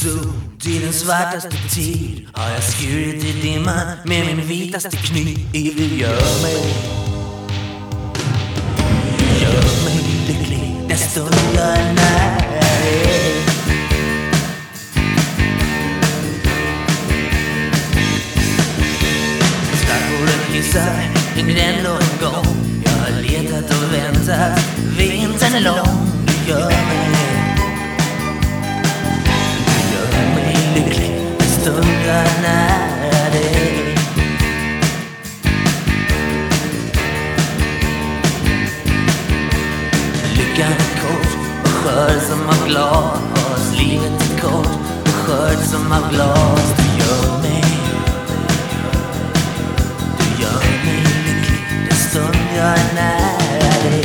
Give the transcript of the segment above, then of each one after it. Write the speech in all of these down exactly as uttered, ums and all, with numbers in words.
sol till den svartaste tid har jag skurit i dimman med min vitaste kniv. Gör mig, gör mig lycklig den stund jag är nära dig. Stackaren hissar in den någon gång. Jag har letat och väntat, vintern är lång. Gör mig, gör mig lycklig en stund jag är nära dig. Lyckan är kort och skör som av glas. Livet är kort och skört som av glas. Du gör mig, du gör mig lycklig den stund jag är nära dig.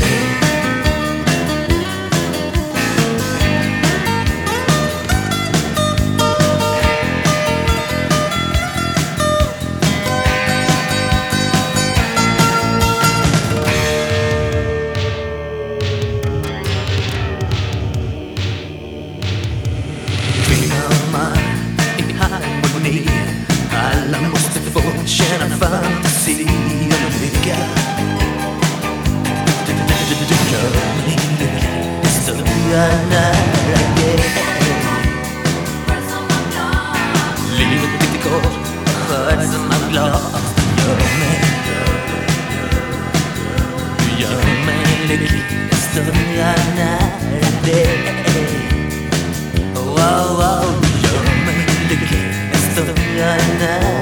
Alla måste få känna fantasi och lycka. Du gör mig lycklig en stund jag är nära dig. Livet är kort och skört som av glas. Du gör mig, du gör mig lycklig en stund jag är nära dig. Wow, wow, du gör mig lycklig en stund jag är nära.